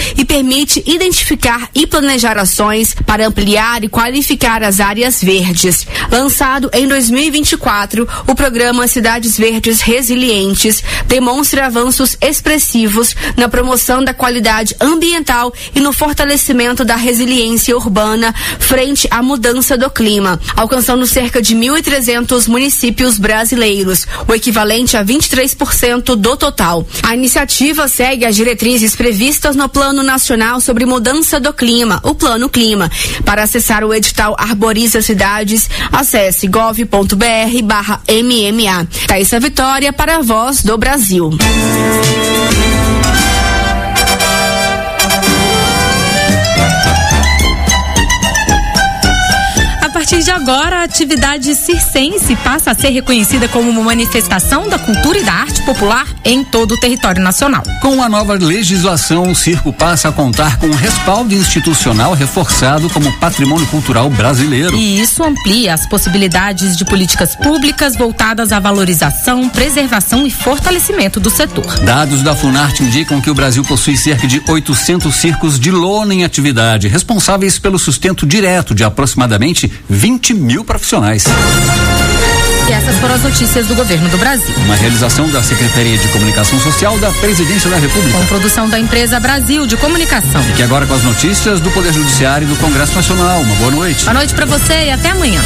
e permite identificar e planejar ações para ampliar e qualificar as áreas verdes. Lançado em 2024, o programa Cidades Verdes Resilientes demonstra avanços expressivos na promoção da qualidade ambiental e no fortalecimento da resiliência urbana frente à mudança do clima, alcançando cerca de 1.300 municípios brasileiros, o equivalente a 23% do total. A iniciativa segue as diretrizes previstas no Plano Nacional sobre Mudança do Clima, o Plano Clima. Para acessar o edital Arboriza Cidades, acesse gov.br/MMA. Thaísa Vitória para a Voz do Brasil. A partir de agora, a atividade circense passa a ser reconhecida como uma manifestação da cultura e da arte popular em todo o território nacional. Com a nova legislação, o circo passa a contar com um respaldo institucional reforçado como patrimônio cultural brasileiro. E isso amplia as possibilidades de políticas públicas voltadas à valorização, preservação e fortalecimento do setor. Dados da Funarte indicam que o Brasil possui cerca de 800 circos de lona em atividade, responsáveis pelo sustento direto de aproximadamente 20 mil profissionais. E essas foram as notícias do Governo do Brasil. Uma realização da Secretaria de Comunicação Social da Presidência da República. Com produção da empresa Brasil de Comunicação. Fique agora com as notícias do Poder Judiciário e do Congresso Nacional. Uma boa noite. Boa noite para você e até amanhã.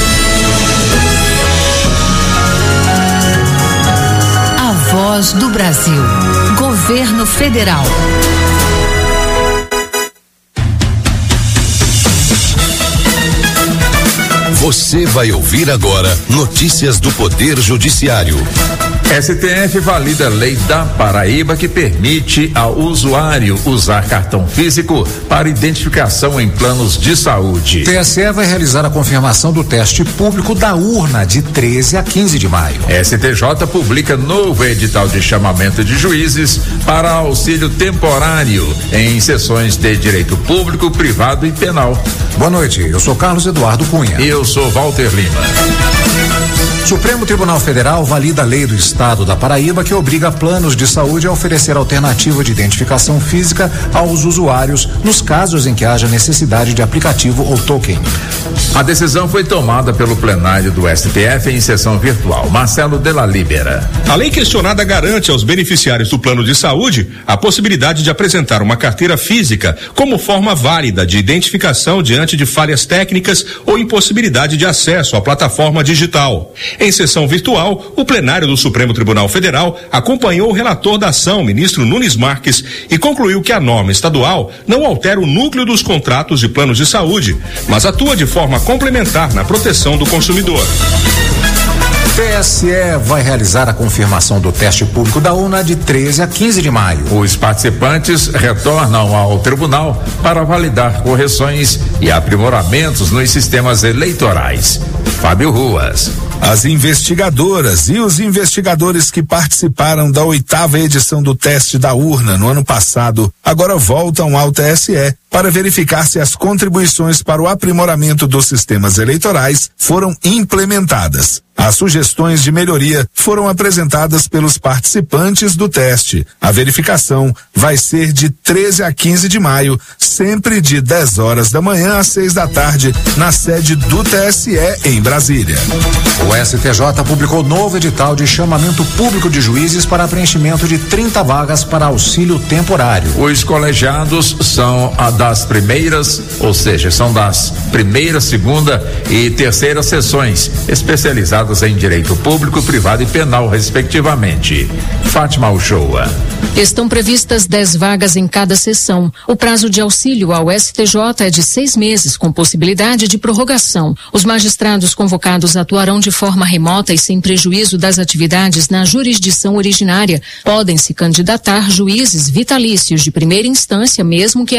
A Voz do Brasil. Governo Federal. Você vai ouvir agora notícias do Poder Judiciário. STF valida a lei da Paraíba que permite ao usuário usar cartão físico para identificação em planos de saúde. TSE vai realizar a confirmação do teste público da urna de 13 a 15 de maio. STJ publica novo edital de chamamento de juízes para auxílio temporário em sessões de direito público, privado e penal. Boa noite, eu sou Carlos Eduardo Cunha. Eu sou Walter Lima. Supremo Tribunal Federal valida a lei do Estado da Paraíba que obriga planos de saúde a oferecer alternativa de identificação física aos usuários nos casos em que haja necessidade de aplicativo ou token. A decisão foi tomada pelo plenário do STF em sessão virtual. Marcelo Della Libera. A lei questionada garante aos beneficiários do plano de saúde a possibilidade de apresentar uma carteira física como forma válida de identificação diante de falhas técnicas ou impossibilidade de acesso à plataforma digital. Em sessão virtual, o plenário do Supremo Tribunal Federal acompanhou o relator da ação, ministro Nunes Marques, e concluiu que a norma estadual não altera o núcleo dos contratos de planos de saúde, mas atua de forma complementar na proteção do consumidor. TSE vai realizar a confirmação do teste público da urna de 13 a 15 de maio. Os participantes retornam ao tribunal para validar correções e aprimoramentos nos sistemas eleitorais. Fábio Ruas. As investigadoras e os investigadores que participaram da 8ª edição do teste da urna no ano passado agora voltam ao TSE para verificar se as contribuições para o aprimoramento dos sistemas eleitorais foram implementadas. As sugestões de melhoria foram apresentadas pelos participantes do teste. A verificação vai ser de 13 a 15 de maio, sempre de 10 horas da manhã às 6 da tarde, na sede do TSE em Brasília. O STJ publicou novo edital de chamamento público de juízes para preenchimento de 30 vagas para auxílio temporário. Os colegiados são das primeiras, ou seja, são das primeira, segunda e terceira sessões, especializadas em direito público, privado e penal, respectivamente. Fátima Uchoa. Estão previstas 10 vagas em cada sessão. O prazo de auxílio ao STJ é de 6 meses, com possibilidade de prorrogação. Os magistrados convocados atuarão de forma remota e sem prejuízo das atividades na jurisdição originária. Podem se candidatar juízes vitalícios de primeira instância, mesmo que atuem com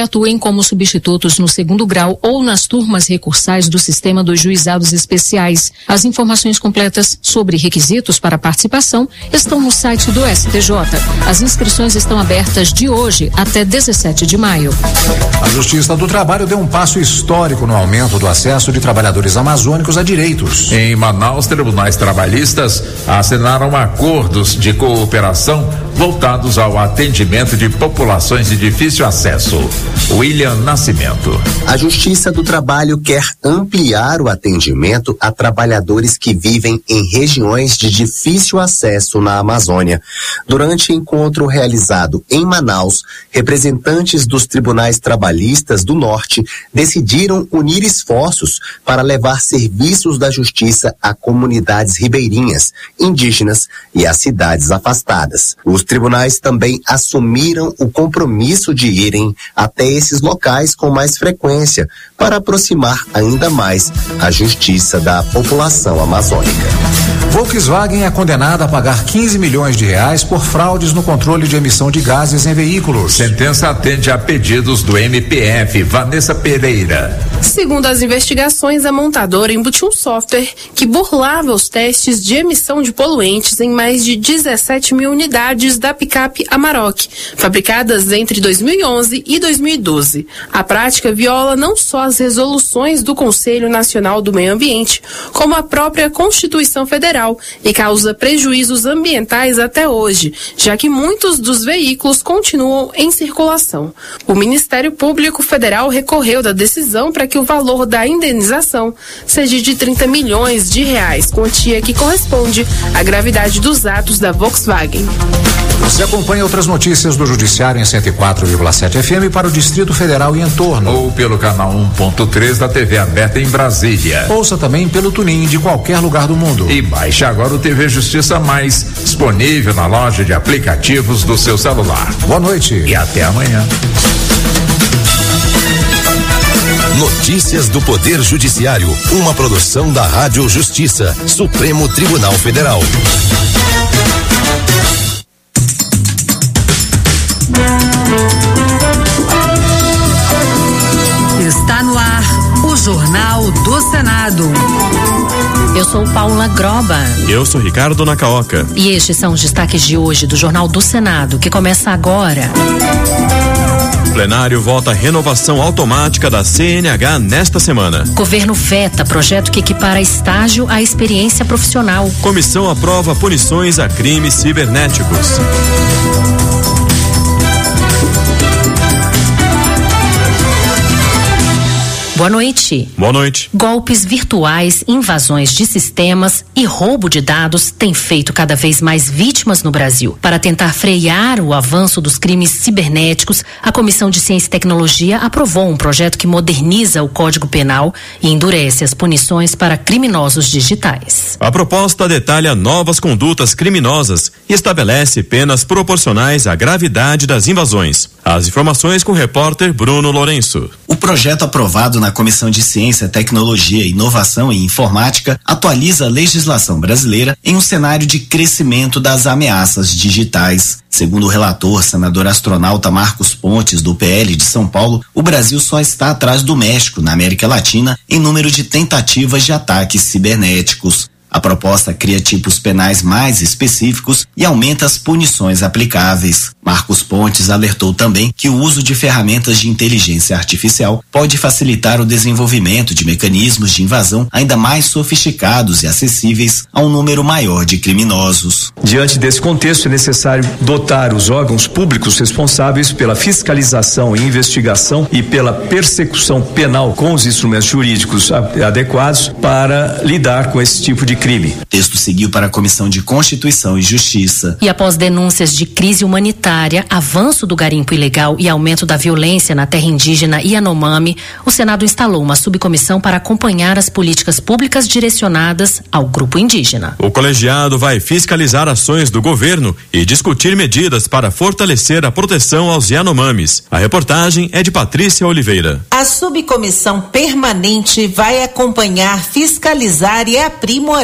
como substitutos no segundo grau ou nas turmas recursais do sistema dos juizados especiais. As informações completas sobre requisitos para participação estão no site do STJ. As inscrições estão abertas de hoje até 17 de maio. A Justiça do Trabalho deu um passo histórico no aumento do acesso de trabalhadores amazônicos a direitos. Em Manaus, tribunais trabalhistas assinaram acordos de cooperação voltados ao atendimento de populações de difícil acesso. William Nascimento. A Justiça do Trabalho quer ampliar o atendimento a trabalhadores que vivem em regiões de difícil acesso na Amazônia. Durante encontro realizado em Manaus, representantes dos tribunais trabalhistas do Norte decidiram unir esforços para levar serviços da justiça a comunidades ribeirinhas, indígenas e a cidades afastadas. Os tribunais também assumiram o compromisso de irem até esses locais com mais frequência para aproximar ainda mais a justiça da população amazônica. Volkswagen é condenada a pagar 15 milhões de reais por fraudes no controle de emissão de gases em veículos. Sentença atende a pedidos do MPF. Vanessa Pereira. Segundo as investigações, a montadora embutiu um software que burlava os testes de emissão de poluentes em mais de 17 mil unidades da picape Amarok, fabricadas entre 2011 e 2012. A prática viola não só as resoluções do Conselho Nacional do Meio Ambiente, como a própria Constituição Federal, e causa prejuízos ambientais até hoje, já que muitos dos veículos continuam em circulação. O Ministério Público Federal recorreu da decisão para que o valor da indenização seja de 30 milhões de reais, quantia que corresponde à gravidade dos atos da Volkswagen. Você acompanha outras notícias do Judiciário em 104,7 FM para o Distrito Federal e entorno. Ou pelo canal 1.3 da TV aberta em Brasília. Ouça também pelo TuneIn de qualquer lugar do mundo. E baixe agora o TV Justiça Mais, disponível na loja de aplicativos do seu celular. Boa noite. E até amanhã. Notícias do Poder Judiciário, uma produção da Rádio Justiça, Supremo Tribunal Federal. Está no ar o Jornal do Senado. Eu sou Paula Groba. Eu sou Ricardo Nacaoca. E estes são os destaques de hoje do Jornal do Senado, que começa agora. O plenário vota a renovação automática da CNH nesta semana. Governo veta projeto que equipara estágio à experiência profissional. Comissão aprova punições a crimes cibernéticos. Boa noite. Boa noite. Golpes virtuais, invasões de sistemas e roubo de dados têm feito cada vez mais vítimas no Brasil. Para tentar frear o avanço dos crimes cibernéticos, a Comissão de Ciência e Tecnologia aprovou um projeto que moderniza o Código Penal e endurece as punições para criminosos digitais. A proposta detalha novas condutas criminosas e estabelece penas proporcionais à gravidade das invasões. As informações com o repórter Bruno Lourenço. O projeto aprovado na Comissão de Ciência, Tecnologia, Inovação e Informática atualiza a legislação brasileira em um cenário de crescimento das ameaças digitais. Segundo o relator, senador astronauta Marcos Pontes, do PL de São Paulo, o Brasil só está atrás do México, na América Latina, em número de tentativas de ataques cibernéticos. A proposta cria tipos penais mais específicos e aumenta as punições aplicáveis. Marcos Pontes alertou também que o uso de ferramentas de inteligência artificial pode facilitar o desenvolvimento de mecanismos de invasão ainda mais sofisticados e acessíveis a um número maior de criminosos. Diante desse contexto, é necessário dotar os órgãos públicos responsáveis pela fiscalização e investigação e pela persecução penal com os instrumentos jurídicos adequados para lidar com esse tipo de crime. O texto seguiu para a Comissão de Constituição e Justiça. E após denúncias de crise humanitária, avanço do garimpo ilegal e aumento da violência na terra indígena Yanomami, o Senado instalou uma subcomissão para acompanhar as políticas públicas direcionadas ao grupo indígena. O colegiado vai fiscalizar ações do governo e discutir medidas para fortalecer a proteção aos Yanomamis. A reportagem é de Patrícia Oliveira. A subcomissão permanente vai acompanhar, fiscalizar e aprimorar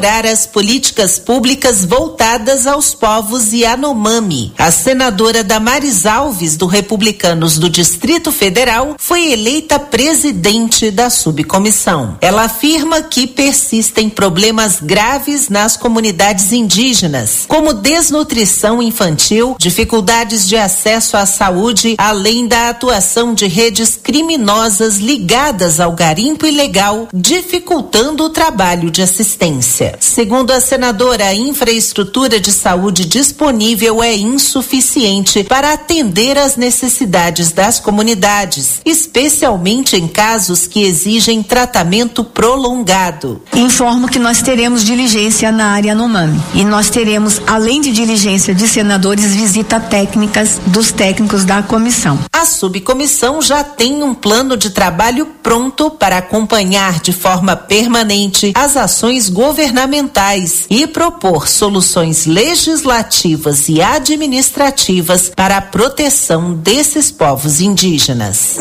aprimorar as políticas públicas voltadas aos povos Yanomami. A senadora Damares Alves, do Republicanos do Distrito Federal, foi eleita presidente da subcomissão. Ela afirma que persistem problemas graves nas comunidades indígenas, como desnutrição infantil, dificuldades de acesso à saúde, além da atuação de redes criminosas ligadas ao garimpo ilegal, dificultando o trabalho de assistência. Segundo a senadora, a infraestrutura de saúde disponível é insuficiente para atender às necessidades das comunidades, especialmente em casos que exigem tratamento prolongado. Informo que nós teremos diligência na área Yanomami e nós teremos, além de diligência de senadores, visita técnicas dos técnicos da comissão. A subcomissão já tem um plano de trabalho pronto para acompanhar de forma permanente as ações governamentais e propor soluções legislativas e administrativas para a proteção desses povos indígenas.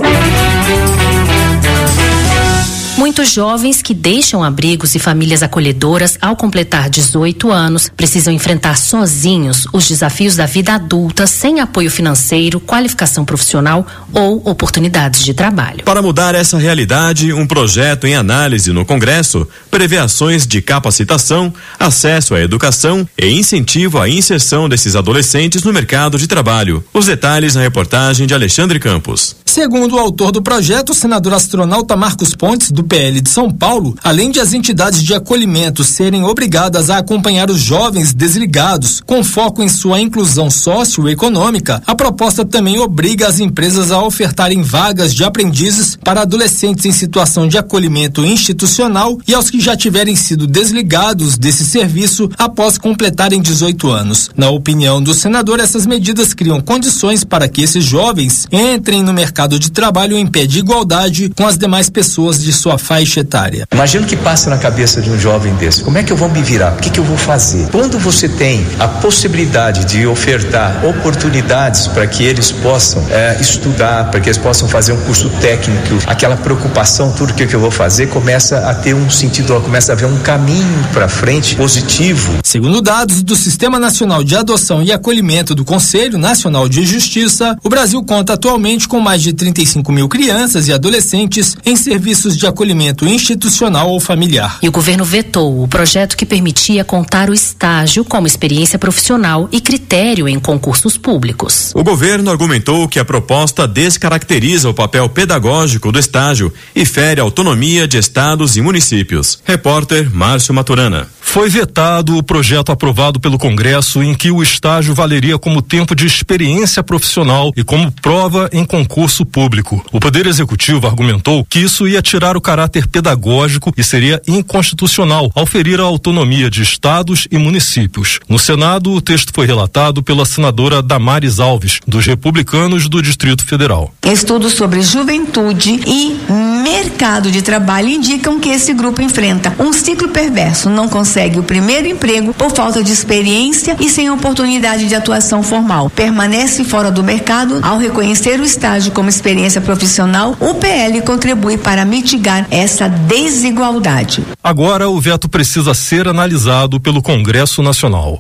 Muitos jovens que deixam abrigos e famílias acolhedoras ao completar 18 anos precisam enfrentar sozinhos os desafios da vida adulta sem apoio financeiro, qualificação profissional ou oportunidades de trabalho. Para mudar essa realidade, um projeto em análise no Congresso prevê ações de capacitação, acesso à educação e incentivo à inserção desses adolescentes no mercado de trabalho. Os detalhes na reportagem de Alexandre Campos. Segundo o autor do projeto, o senador astronauta Marcos Pontes, do PL de São Paulo, além de as entidades de acolhimento serem obrigadas a acompanhar os jovens desligados com foco em sua inclusão socioeconômica, a proposta também obriga as empresas a ofertarem vagas de aprendizes para adolescentes em situação de acolhimento institucional e aos que já tiverem sido desligados desse serviço após completarem 18 anos. Na opinião do senador, essas medidas criam condições para que esses jovens entrem no mercado de trabalho em pé de igualdade com as demais pessoas de sua faixa etária. Imagina o que passa na cabeça de um jovem desse. Como é que eu vou me virar? O que eu vou fazer? Quando você tem a possibilidade de ofertar oportunidades para que eles possam estudar, para que eles possam fazer um curso técnico, aquela preocupação, tudo que eu vou fazer, começa a ter um sentido, começa a haver um caminho para frente positivo. Segundo dados do Sistema Nacional de Adoção e Acolhimento do Conselho Nacional de Justiça, o Brasil conta atualmente com mais de 35 mil crianças e adolescentes em serviços de acolhimento institucional ou familiar. E o governo vetou o projeto que permitia contar o estágio como experiência profissional e critério em concursos públicos. O governo argumentou que a proposta descaracteriza o papel pedagógico do estágio e fere a autonomia de estados e municípios. Repórter Márcio Maturana. Foi vetado o projeto aprovado pelo Congresso em que o estágio valeria como tempo de experiência profissional e como prova em concurso público. O Poder Executivo argumentou que isso ia tirar o caráter pedagógico e seria inconstitucional ao ferir a autonomia de estados e municípios. No Senado, o texto foi relatado pela senadora Damares Alves, dos Republicanos do Distrito Federal. Estudos sobre juventude e mercado de trabalho indicam que esse grupo enfrenta um ciclo perverso, não consegue o primeiro emprego por falta de experiência e sem oportunidade de atuação formal. Permanece fora do mercado. Ao reconhecer o estágio como experiência profissional, o PL contribui para mitigar essa desigualdade. Agora o veto precisa ser analisado pelo Congresso Nacional.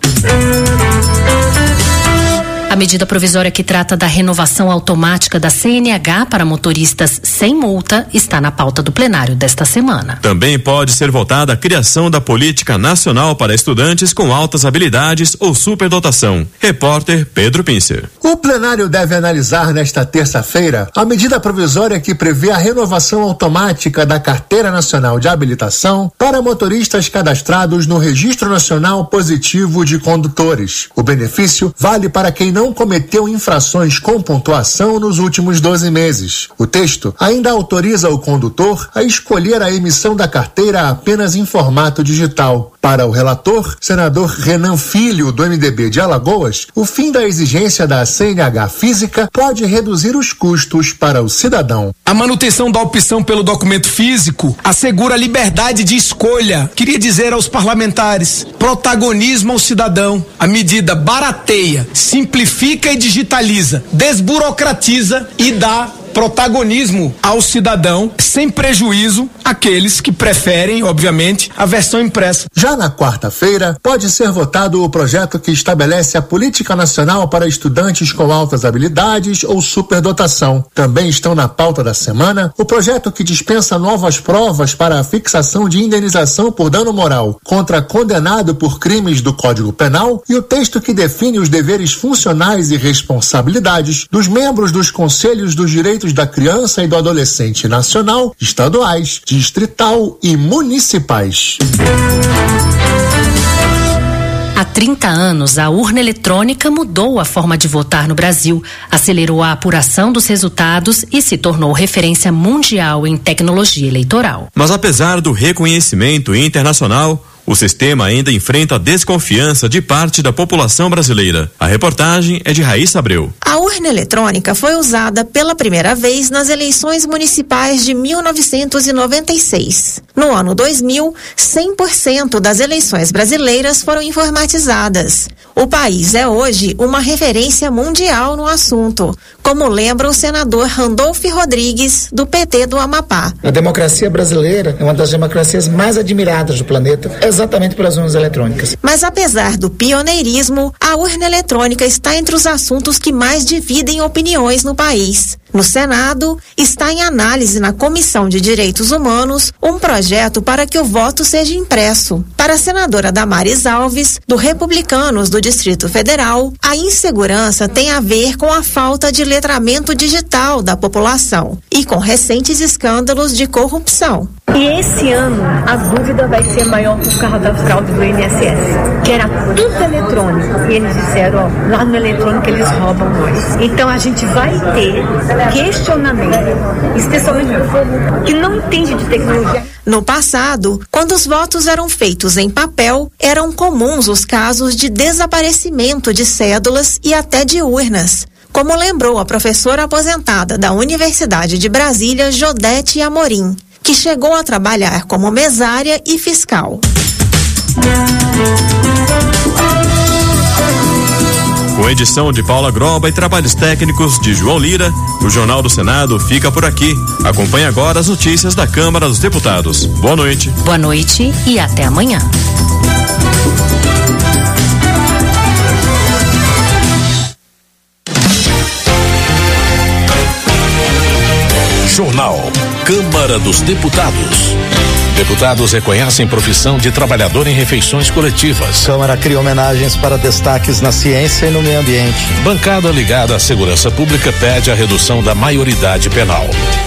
A medida provisória que trata da renovação automática da CNH para motoristas sem multa está na pauta do plenário desta semana. Também pode ser votada a criação da Política Nacional para Estudantes com Altas Habilidades ou Superdotação. Repórter Pedro Pincer. O plenário deve analisar nesta terça-feira a medida provisória que prevê a renovação automática da Carteira Nacional de Habilitação para motoristas cadastrados no Registro Nacional Positivo de Condutores. O benefício vale para quem não cometeu infrações com pontuação nos últimos 12 meses. O texto ainda autoriza o condutor a escolher a emissão da carteira apenas em formato digital. Para o relator, senador Renan Filho, do MDB de Alagoas, o fim da exigência da CNH física pode reduzir os custos para o cidadão. A manutenção da opção pelo documento físico assegura a liberdade de escolha. Queria dizer aos parlamentares, protagonismo ao cidadão. A medida barateia, simplifica e digitaliza, desburocratiza e dá protagonismo ao cidadão, sem prejuízo àqueles que preferem, obviamente, a versão impressa. Já na quarta-feira, pode ser votado o projeto que estabelece a Política Nacional para estudantes com altas habilidades ou superdotação. Também estão na pauta da semana o projeto que dispensa novas provas para a fixação de indenização por dano moral contra condenado por crimes do Código Penal e o texto que define os deveres funcionais e responsabilidades dos membros dos Conselhos dos Direitos da Criança e do Adolescente Nacional, estaduais, distrital e municipais. Há 30 anos, a urna eletrônica mudou a forma de votar no Brasil, acelerou a apuração dos resultados e se tornou referência mundial em tecnologia eleitoral. Mas apesar do reconhecimento internacional, o sistema ainda enfrenta desconfiança de parte da população brasileira. A reportagem é de Raíssa Abreu. A urna eletrônica foi usada pela primeira vez nas eleições municipais de 1996. No ano 2000, 100% das eleições brasileiras foram informatizadas. O país é hoje uma referência mundial no assunto, como lembra o senador Randolph Rodrigues, do PT do Amapá. A democracia brasileira é uma das democracias mais admiradas do planeta, exatamente pelas urnas eletrônicas. Mas apesar do pioneirismo, a urna eletrônica está entre os assuntos que mais dividem opiniões no país. No Senado, está em análise na Comissão de Direitos Humanos um projeto para que o voto seja impresso. Para a senadora Damares Alves, do Republicanos do Distrito Federal, a insegurança tem a ver com a falta de letramento digital da população e com recentes escândalos de corrupção. E esse ano a dúvida vai ser maior por causa da fraude do INSS, que era tudo eletrônico. E eles disseram, ó, lá no eletrônico eles roubam nós. Então a gente vai ter questionamento, especialmente do povo que não entende de tecnologia. No passado, quando os votos eram feitos em papel, eram comuns os casos de desaparecimento de cédulas e até de urnas, como lembrou a professora aposentada da Universidade de Brasília, Jodete Amorim, que chegou a trabalhar como mesária e fiscal. Com edição de Paula Groba e trabalhos técnicos de João Lira, o Jornal do Senado fica por aqui. Acompanhe agora as notícias da Câmara dos Deputados. Boa noite. Boa noite e até amanhã. Jornal Câmara dos Deputados. Deputados reconhecem profissão de trabalhador em refeições coletivas. Câmara cria homenagens para destaques na ciência e no meio ambiente. Bancada ligada à segurança pública pede a redução da maioridade penal.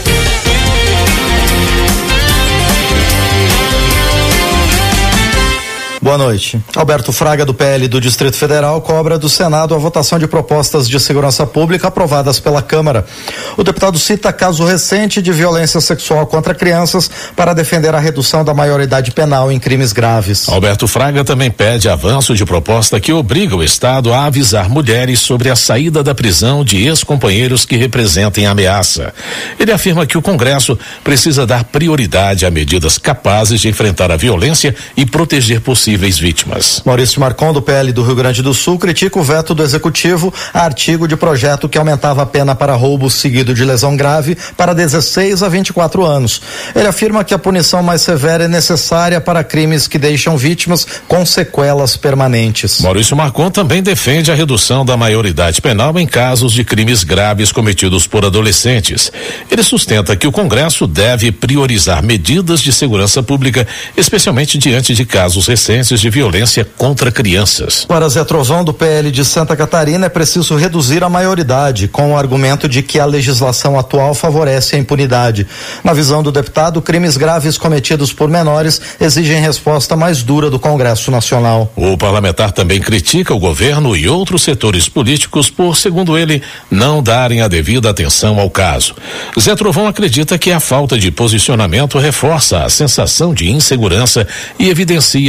Boa noite. Alberto Fraga, do PL do Distrito Federal, cobra do Senado a votação de propostas de segurança pública aprovadas pela Câmara. O deputado cita caso recente de violência sexual contra crianças para defender a redução da maioridade penal em crimes graves. Alberto Fraga também pede avanço de proposta que obriga o Estado a avisar mulheres sobre a saída da prisão de ex-companheiros que representem ameaça. Ele afirma que o Congresso precisa dar prioridade a medidas capazes de enfrentar a violência e proteger possíveis vítimas. Maurício Marcon, do PL do Rio Grande do Sul, critica o veto do Executivo a artigo de projeto que aumentava a pena para roubo seguido de lesão grave para 16 a 24 anos. Ele afirma que a punição mais severa é necessária para crimes que deixam vítimas com sequelas permanentes. Maurício Marcon também defende a redução da maioridade penal em casos de crimes graves cometidos por adolescentes. Ele sustenta que o Congresso deve priorizar medidas de segurança pública, especialmente diante de casos recentes de violência contra crianças. Para Zé Trovão, do PL de Santa Catarina, é preciso reduzir a maioridade, com o argumento de que a legislação atual favorece a impunidade. Na visão do deputado, crimes graves cometidos por menores exigem resposta mais dura do Congresso Nacional. O parlamentar também critica o governo e outros setores políticos por, segundo ele, não darem a devida atenção ao caso. Zé Trovão acredita que a falta de posicionamento reforça a sensação de insegurança e evidencia a necessidade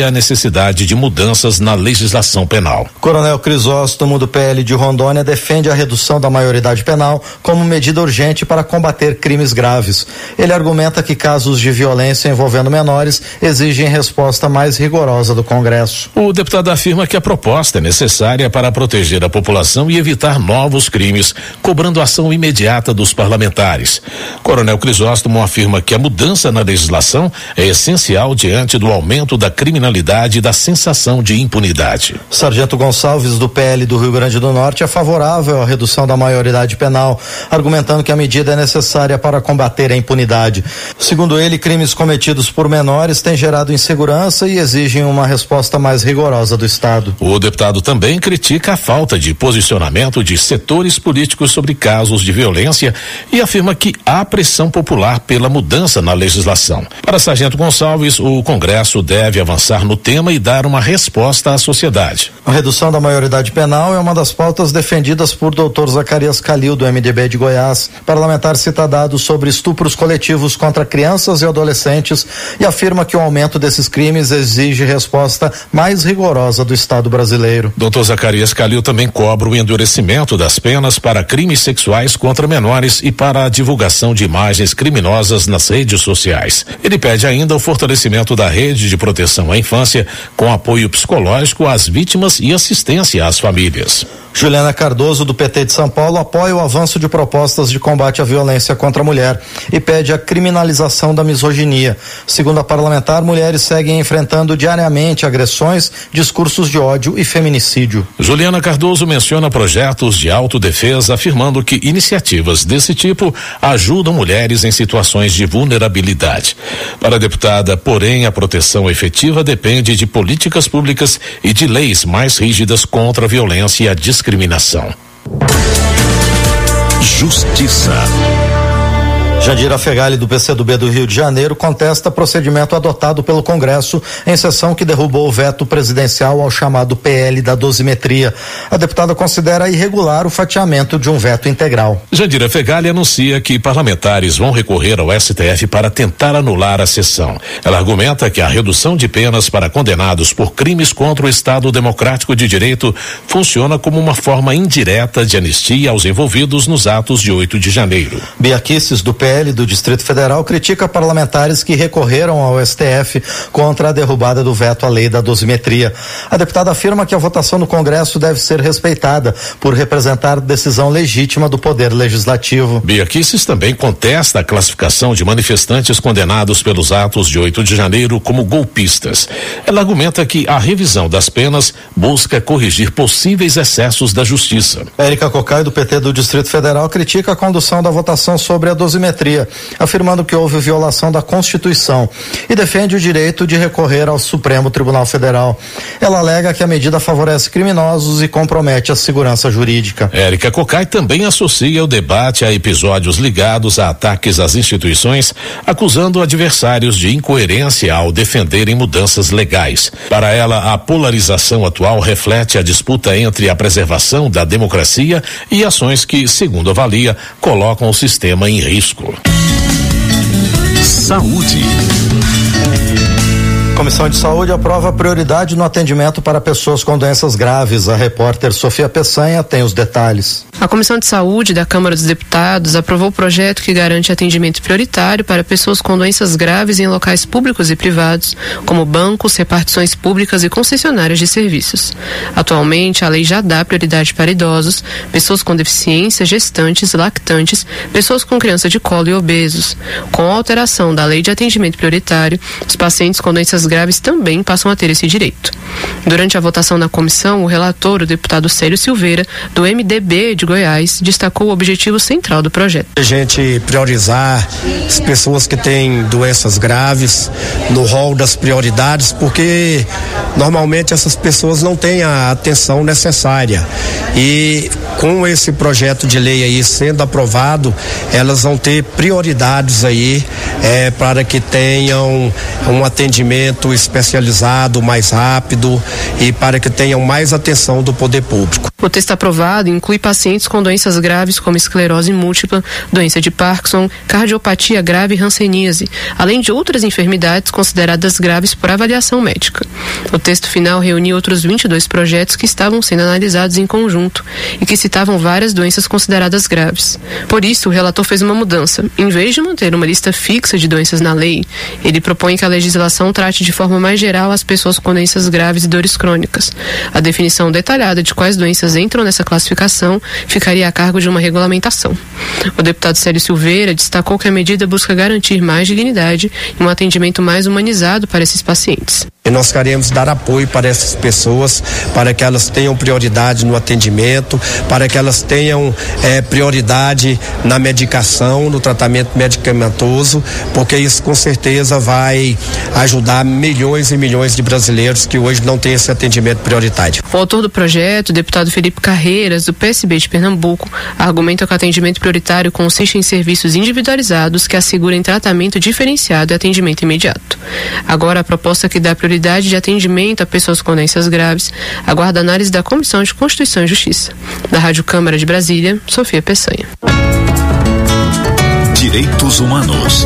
necessidade de mudanças na legislação penal. Coronel Crisóstomo, do PL de Rondônia, defende a redução da maioridade penal como medida urgente para combater crimes graves. Ele argumenta que casos de violência envolvendo menores exigem resposta mais rigorosa do Congresso. O deputado afirma que a proposta é necessária para proteger a população e evitar novos crimes, cobrando ação imediata dos parlamentares. Coronel Crisóstomo afirma que a mudança na legislação é essencial diante do aumento da criminalidade e da sensação de impunidade. Sargento Gonçalves, do PL do Rio Grande do Norte, é favorável à redução da maioridade penal, argumentando que a medida é necessária para combater a impunidade. Segundo ele, crimes cometidos por menores têm gerado insegurança e exigem uma resposta mais rigorosa do Estado. O deputado também critica a falta de posicionamento de setores políticos sobre casos de violência e afirma que há pressão popular pela mudança na legislação. Para Sargento Gonçalves, o Congresso deve avançar no tema e dar uma resposta à sociedade. A redução da maioridade penal é uma das pautas defendidas por Dr. Zacarias Calil, do MDB de Goiás. Parlamentar cita dados sobre estupros coletivos contra crianças e adolescentes e afirma que o aumento desses crimes exige resposta mais rigorosa do Estado brasileiro. Dr. Zacarias Calil também cobra o endurecimento das penas para crimes sexuais contra menores e para a divulgação de imagens criminosas nas redes sociais. Ele pede ainda o fortalecimento da rede de proteção à infância, com apoio psicológico às vítimas e assistência às famílias. Juliana Cardoso, do PT de São Paulo, apoia o avanço de propostas de combate à violência contra a mulher e pede a criminalização da misoginia. Segundo a parlamentar, mulheres seguem enfrentando diariamente agressões, discursos de ódio e feminicídio. Juliana Cardoso menciona projetos de autodefesa, afirmando que iniciativas desse tipo ajudam mulheres em situações de vulnerabilidade. Para a deputada, porém, a proteção efetiva depende de políticas públicas e de leis mais rígidas contra a violência e a discriminação. Justiça. Jandira Fegali, do PCdoB do Rio de Janeiro, contesta procedimento adotado pelo Congresso em sessão que derrubou o veto presidencial ao chamado PL da dosimetria. A deputada considera irregular o fatiamento de um veto integral. Jandira Fegali anuncia que parlamentares vão recorrer ao STF para tentar anular a sessão. Ela argumenta que a redução de penas para condenados por crimes contra o Estado Democrático de Direito funciona como uma forma indireta de anistia aos envolvidos nos atos de 8 de janeiro. Bia Kicis, do PL do Distrito Federal, critica parlamentares que recorreram ao STF contra a derrubada do veto à lei da dosimetria. A deputada afirma que a votação no Congresso deve ser respeitada por representar decisão legítima do Poder Legislativo. Bia Kicis também contesta a classificação de manifestantes condenados pelos atos de 8 de janeiro como golpistas. Ela argumenta que a revisão das penas busca corrigir possíveis excessos da justiça. Érica Cocai, do PT do Distrito Federal, critica a condução da votação sobre a dosimetria, afirmando que houve violação da Constituição e defende o direito de recorrer ao Supremo Tribunal Federal. Ela alega que a medida favorece criminosos e compromete a segurança jurídica. Érica Cocai também associa o debate a episódios ligados a ataques às instituições, acusando adversários de incoerência ao defenderem mudanças legais. Para ela, a polarização atual reflete a disputa entre a preservação da democracia e ações que, segundo avalia, colocam o sistema em risco. Saúde. A Comissão de Saúde aprova prioridade no atendimento para pessoas com doenças graves. A repórter Sofia Peçanha tem os detalhes. A Comissão de Saúde da Câmara dos Deputados aprovou o projeto que garante atendimento prioritário para pessoas com doenças graves em locais públicos e privados, como bancos, repartições públicas e concessionárias de serviços. Atualmente, a lei já dá prioridade para idosos, pessoas com deficiência, gestantes, lactantes, pessoas com criança de colo e obesos. Com a alteração da lei de atendimento prioritário, os pacientes com doenças graves também passam a ter esse direito. Durante a votação na comissão, o relator, o deputado Célio Silveira, do MDB de Goiás, destacou o objetivo central do projeto. A gente priorizar as pessoas que têm doenças graves no rol das prioridades, porque normalmente essas pessoas não têm a atenção necessária. E com esse projeto de lei aí sendo aprovado, elas vão ter prioridades aí para que tenham um atendimento especializado mais rápido e para que tenham mais atenção do poder público. O texto aprovado inclui pacientes com doenças graves como esclerose múltipla, doença de Parkinson, cardiopatia grave e hanseníase, além de outras enfermidades consideradas graves por avaliação médica. O texto final reuniu outros 22 projetos que estavam sendo analisados em conjunto e que citavam várias doenças consideradas graves. Por isso, o relator fez uma mudança. Em vez de manter uma lista fixa de doenças na lei, ele propõe que a legislação trate de forma mais geral as pessoas com doenças graves e dores crônicas. A definição detalhada de quais doenças entram nessa classificação ficaria a cargo de uma regulamentação. O deputado Célio Silveira destacou que a medida busca garantir mais dignidade e um atendimento mais humanizado para esses pacientes. E nós queremos dar apoio para essas pessoas, para que elas tenham prioridade no atendimento, para que elas tenham prioridade na medicação, no tratamento medicamentoso, porque isso com certeza vai ajudar milhões e milhões de brasileiros que hoje não têm esse atendimento prioritário. O autor do projeto, o deputado Felipe Carreiras, do PSB de Pernambuco, argumenta que o atendimento prioritário consiste em serviços individualizados que assegurem tratamento diferenciado e atendimento imediato. Agora, a proposta que dá prioridade de atendimento a pessoas com doenças graves aguarda análise da Comissão de Constituição e Justiça. Da Rádio Câmara de Brasília, Sofia Peçanha. Direitos Humanos.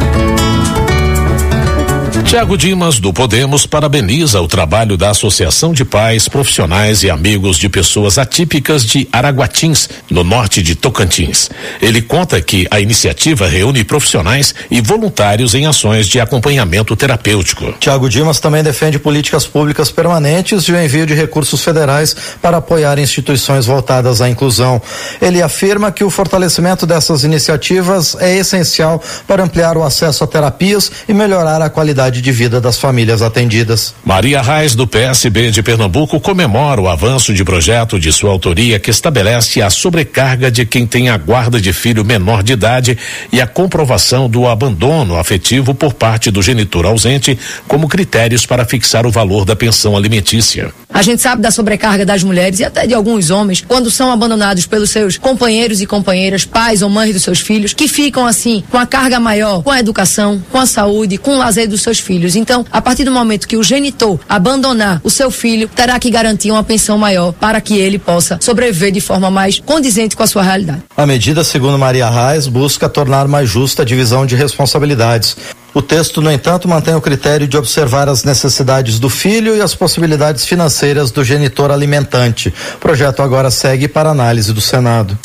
Tiago Dimas, do Podemos, parabeniza o trabalho da Associação de Pais, Profissionais e Amigos de Pessoas Atípicas de Araguatins, no norte de Tocantins. Ele conta que a iniciativa reúne profissionais e voluntários em ações de acompanhamento terapêutico. Tiago Dimas também defende políticas públicas permanentes e o envio de recursos federais para apoiar instituições voltadas à inclusão. Ele afirma que o fortalecimento dessas iniciativas é essencial para ampliar o acesso a terapias e melhorar a qualidade de vida das famílias atendidas. Maria Reis, do PSB de Pernambuco, comemora o avanço de projeto de sua autoria que estabelece a sobrecarga de quem tem a guarda de filho menor de idade e a comprovação do abandono afetivo por parte do genitor ausente como critérios para fixar o valor da pensão alimentícia. A gente sabe da sobrecarga das mulheres e até de alguns homens quando são abandonados pelos seus companheiros e companheiras, pais ou mães dos seus filhos, que ficam assim com a carga maior, com a educação, com a saúde, com o lazer dos seus filhos. Então, a partir do momento que o genitor abandonar o seu filho, terá que garantir uma pensão maior para que ele possa sobreviver de forma mais condizente com a sua realidade. A medida, segundo Maria Reis, busca tornar mais justa a divisão de responsabilidades. O texto, no entanto, mantém o critério de observar as necessidades do filho e as possibilidades financeiras do genitor alimentante. O projeto agora segue para análise do Senado.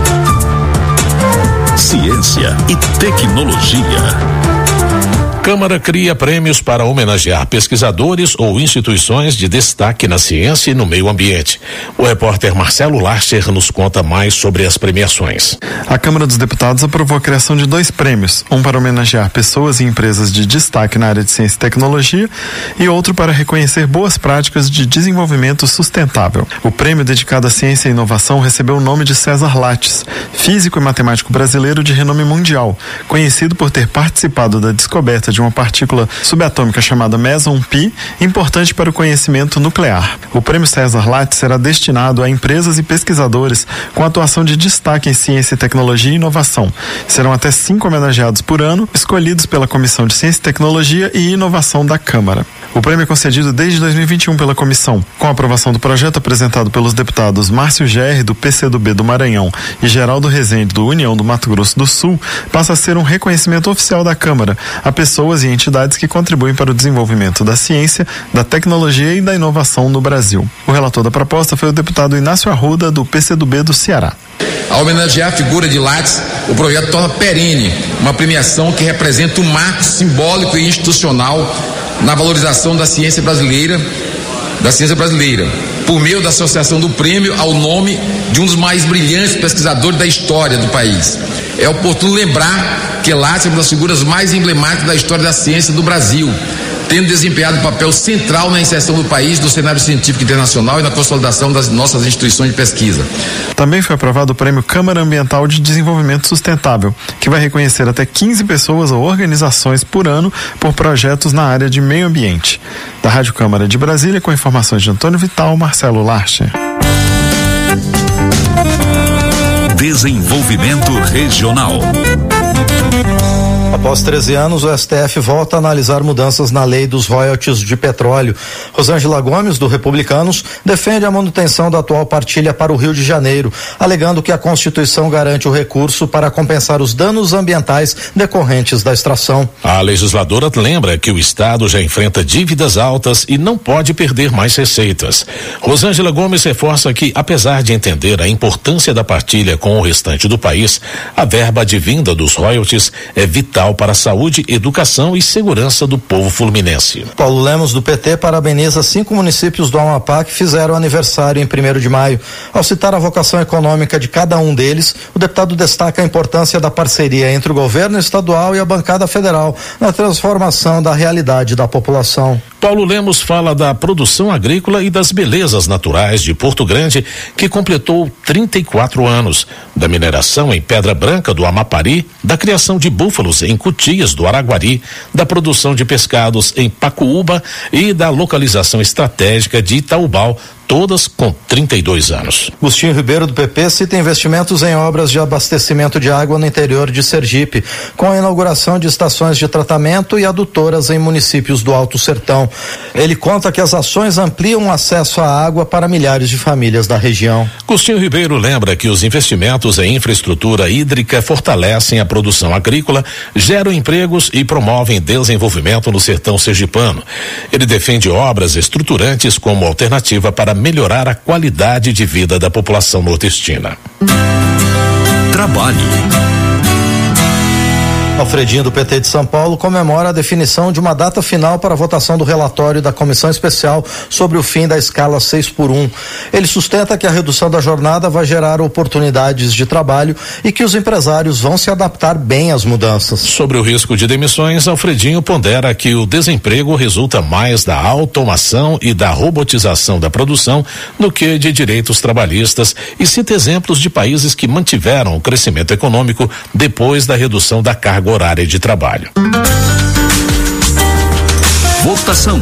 Ciência e tecnologia. Câmara cria prêmios para homenagear pesquisadores ou instituições de destaque na ciência e no meio ambiente. O repórter Marcelo Larcher nos conta mais sobre as premiações. A Câmara dos Deputados aprovou a criação de 2 prêmios, um para homenagear pessoas e empresas de destaque na área de ciência e tecnologia e outro para reconhecer boas práticas de desenvolvimento sustentável. O prêmio dedicado à ciência e inovação recebeu o nome de César Lattes, físico e matemático brasileiro de renome mundial, conhecido por ter participado da descoberta de uma partícula subatômica chamada Meson Pi, importante para o conhecimento nuclear. O prêmio César Lattes será destinado a empresas e pesquisadores com atuação de destaque em ciência, tecnologia e inovação. Serão até 5 homenageados por ano, escolhidos pela Comissão de Ciência, Tecnologia e Inovação da Câmara. O prêmio é concedido desde 2021 pela comissão. Com a aprovação do projeto apresentado pelos deputados Márcio Gerri, do PCdoB do Maranhão, e Geraldo Rezende, do União do Mato Grosso do Sul, passa a ser um reconhecimento oficial da Câmara a pessoas e entidades que contribuem para o desenvolvimento da ciência, da tecnologia e da inovação no Brasil. O relator da proposta foi o deputado Inácio Arruda, do PCdoB do Ceará. Ao homenagear a figura de Lattes, o projeto torna perene uma premiação que representa um marco simbólico e institucional na valorização da ciência brasileira, por meio da associação do prêmio ao nome de um dos mais brilhantes pesquisadores da história do país. É oportuno lembrar que Lattes é uma das figuras mais emblemáticas da história da ciência do Brasil, tendo desempenhado um papel central na inserção do país no cenário científico internacional e na consolidação das nossas instituições de pesquisa. Também foi aprovado o Prêmio Câmara Ambiental de Desenvolvimento Sustentável, que vai reconhecer até 15 pessoas ou organizações por ano por projetos na área de meio ambiente. Da Rádio Câmara de Brasília, com informações de Antônio Vital, Marcelo Larcher. Desenvolvimento Regional. Após 13 anos, o STF volta a analisar mudanças na lei dos royalties de petróleo. Rosângela Gomes, do Republicanos, defende a manutenção da atual partilha para o Rio de Janeiro, alegando que a Constituição garante o recurso para compensar os danos ambientais decorrentes da extração. A legisladora lembra que o Estado já enfrenta dívidas altas e não pode perder mais receitas. Rosângela Gomes reforça que, apesar de entender a importância da partilha com o restante do país, a verba advinda dos royalties é vital para a saúde, educação e segurança do povo fluminense. Paulo Lemos, do PT, parabeniza 5 municípios do Amapá que fizeram aniversário em 1º de maio. Ao citar a vocação econômica de cada um deles, o deputado destaca a importância da parceria entre o governo estadual e a bancada federal na transformação da realidade da população. Paulo Lemos fala da produção agrícola e das belezas naturais de Porto Grande, que completou 34 anos, da mineração em Pedra Branca do Amapari, da criação de búfalos em Cutias do Araguari, da produção de pescados em Pacuúba e da localização estratégica de Itaubal, todas com 32 anos. Agostinho Ribeiro, do PP, cita investimentos em obras de abastecimento de água no interior de Sergipe, com a inauguração de estações de tratamento e adutoras em municípios do Alto Sertão. Ele conta que as ações ampliam o acesso à água para milhares de famílias da região. Agostinho Ribeiro lembra que os investimentos em infraestrutura hídrica fortalecem a produção agrícola, geram empregos e promovem desenvolvimento no sertão sergipano. Ele defende obras estruturantes como alternativa para melhorar a qualidade de vida da população nordestina. Trabalhe. Alfredinho, do PT de São Paulo, comemora a definição de uma data final para a votação do relatório da Comissão Especial sobre o fim da escala 6x1. Ele sustenta que a redução da jornada vai gerar oportunidades de trabalho e que os empresários vão se adaptar bem às mudanças. Sobre o risco de demissões, Alfredinho pondera que o desemprego resulta mais da automação e da robotização da produção do que de direitos trabalhistas e cita exemplos de países que mantiveram o crescimento econômico depois da redução da carga horária de trabalho. Votação.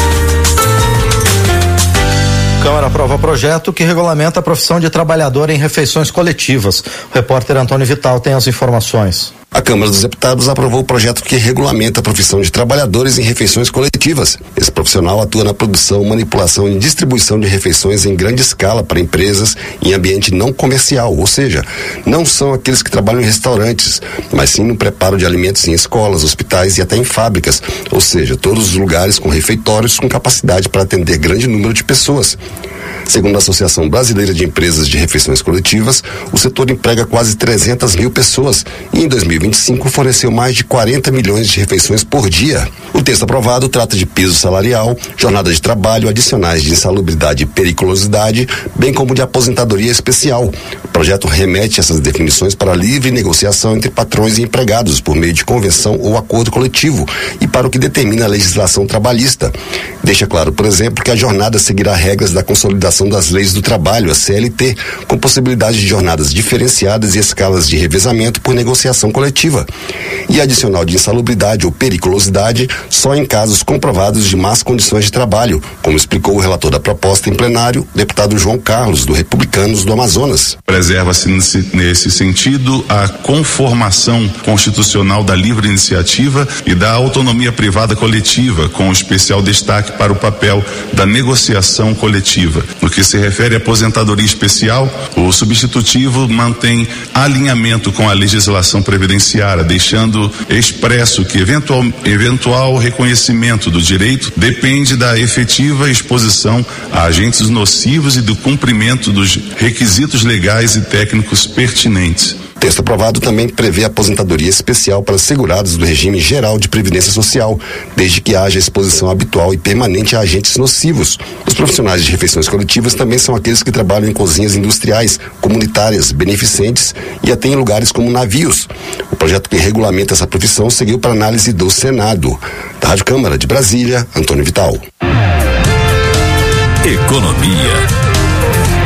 Câmara aprova projeto que regulamenta a profissão de trabalhador em refeições coletivas. O repórter Antônio Vital tem as informações. A Câmara dos Deputados aprovou o projeto que regulamenta a profissão de trabalhadores em refeições coletivas. Esse profissional atua na produção, manipulação e distribuição de refeições em grande escala para empresas em ambiente não comercial, ou seja, não são aqueles que trabalham em restaurantes, mas sim no preparo de alimentos em escolas, hospitais e até em fábricas, ou seja, todos os lugares com refeitórios com capacidade para atender grande número de pessoas. Segundo a Associação Brasileira de Empresas de Refeições Coletivas, o setor emprega quase 300 mil pessoas e em 2025 forneceu mais de 40 milhões de refeições por dia. O texto aprovado trata de piso salarial, jornada de trabalho, adicionais de insalubridade e periculosidade, bem como de aposentadoria especial. O projeto remete essas definições para livre negociação entre patrões e empregados por meio de convenção ou acordo coletivo e para o que determina a legislação trabalhista. Deixa claro, por exemplo, que a jornada seguirá regras da Consolidação das Leis do Trabalho, a CLT, com possibilidade de jornadas diferenciadas e escalas de revezamento por negociação coletiva. E adicional de insalubridade ou periculosidade só em casos comprovados de más condições de trabalho, como explicou o relator da proposta em plenário, deputado João Carlos, do Republicanos do Amazonas. Preserva-se nesse sentido a conformação constitucional da livre iniciativa e da autonomia privada coletiva, com especial destaque para o papel da negociação coletiva. No que se refere à aposentadoria especial, o substitutivo mantém alinhamento com a legislação previdenciária, deixando expresso que eventual reconhecimento do direito depende da efetiva exposição a agentes nocivos e do cumprimento dos requisitos legais e técnicos pertinentes. O texto aprovado também prevê aposentadoria especial para segurados do regime geral de previdência social, desde que haja exposição habitual e permanente a agentes nocivos. Os profissionais de refeições coletivas também são aqueles que trabalham em cozinhas industriais, comunitárias, beneficentes e até em lugares como navios. O projeto que regulamenta essa profissão seguiu para análise do Senado. Da Rádio Câmara de Brasília, Antônio Vital. Economia.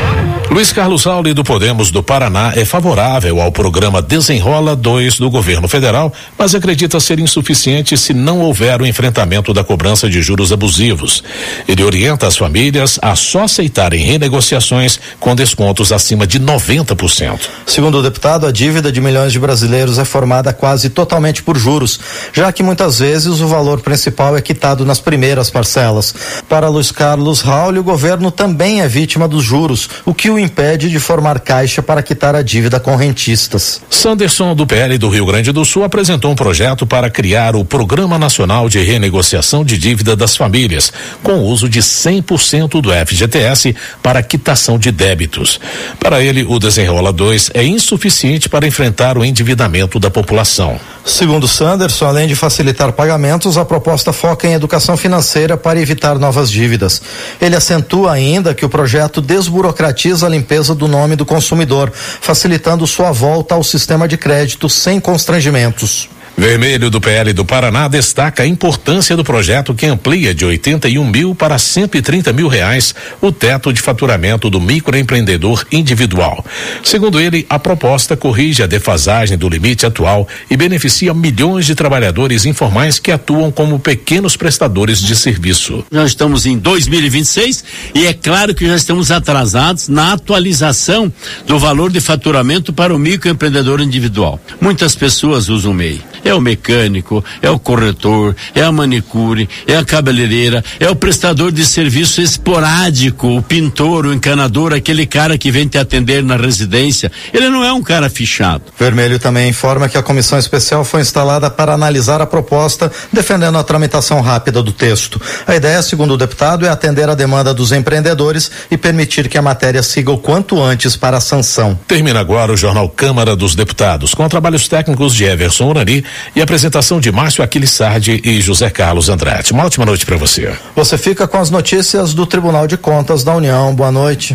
Luiz Carlos Rauli, do Podemos do Paraná, é favorável ao programa Desenrola 2 do governo federal, mas acredita ser insuficiente se não houver o enfrentamento da cobrança de juros abusivos. Ele orienta as famílias a só aceitarem renegociações com descontos acima de 90%. Segundo o deputado, a dívida de milhões de brasileiros é formada quase totalmente por juros, já que muitas vezes o valor principal é quitado nas primeiras parcelas. Para Luiz Carlos Rauli, o governo também é vítima dos juros, o que o impede de formar caixa para quitar a dívida com rentistas. Sanderson, do PL do Rio Grande do Sul, apresentou um projeto para criar o Programa Nacional de Renegociação de Dívida das Famílias, com o uso de 100% do FGTS para quitação de débitos. Para ele, o Desenrola 2 é insuficiente para enfrentar o endividamento da população. Segundo Sanderson, além de facilitar pagamentos, a proposta foca em educação financeira para evitar novas dívidas. Ele acentua ainda que o projeto desburocratiza a limpeza do nome do consumidor, facilitando sua volta ao sistema de crédito sem constrangimentos. Vermelho, do PL do Paraná, destaca a importância do projeto que amplia de 81 mil para 130 mil reais o teto de faturamento do microempreendedor individual. Segundo ele, a proposta corrige a defasagem do limite atual e beneficia milhões de trabalhadores informais que atuam como pequenos prestadores de serviço. Nós estamos em 2026 e é claro que já estamos atrasados na atualização do valor de faturamento para o microempreendedor individual. Muitas pessoas usam o MEI. É o mecânico, é o corretor, é a manicure, é a cabeleireira, é o prestador de serviço esporádico, o pintor, o encanador, aquele cara que vem te atender na residência. Ele não é um cara fichado. Vermelho também informa que a comissão especial foi instalada para analisar a proposta, defendendo a tramitação rápida do texto. A ideia, segundo o deputado, é atender a demanda dos empreendedores e permitir que a matéria siga o quanto antes para a sanção. Termina agora o Jornal Câmara dos Deputados, com trabalhos técnicos de Everson Urani e apresentação de Márcio Aquiles Sardi e José Carlos Andrade. Uma ótima noite para você. Você fica com as notícias do Tribunal de Contas da União. Boa noite.